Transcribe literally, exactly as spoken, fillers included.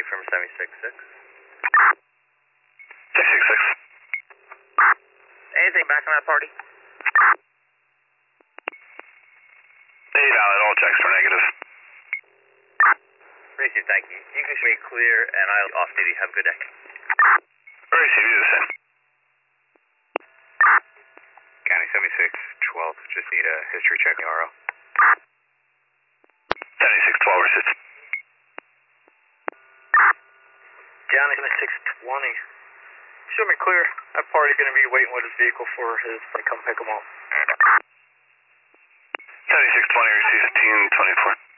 from seventy-six six. seventy-six six. Anything back on that party? Hey, valid. All checks were negative. Receive, thank you. You can show me clear, and I'll off duty. Have a good day. Receive, you the same. County seventy-six twelve, just need a history check in the R O. seventy-six twelve, receive. County seventy-six twenty. Show me clear. That party going to be waiting with his vehicle for his to come pick him up. seventy-six twenty, receive fifteen twenty-four.